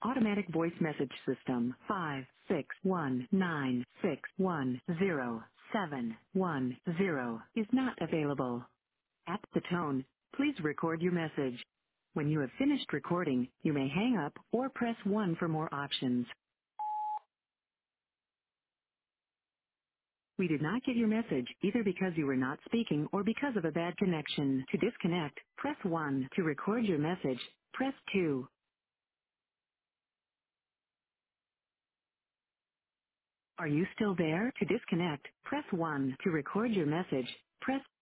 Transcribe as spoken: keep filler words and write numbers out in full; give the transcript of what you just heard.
Automatic voice message system five six one nine six one zero seven one zero is not available. At the tone, please record your message. When you have finished recording, you may hang up or press one for more options. We did not get your message either because you were not speaking or because of a bad connection. To disconnect, press one. To record your message, press two. Are you still there? To disconnect, press one. To record your message, press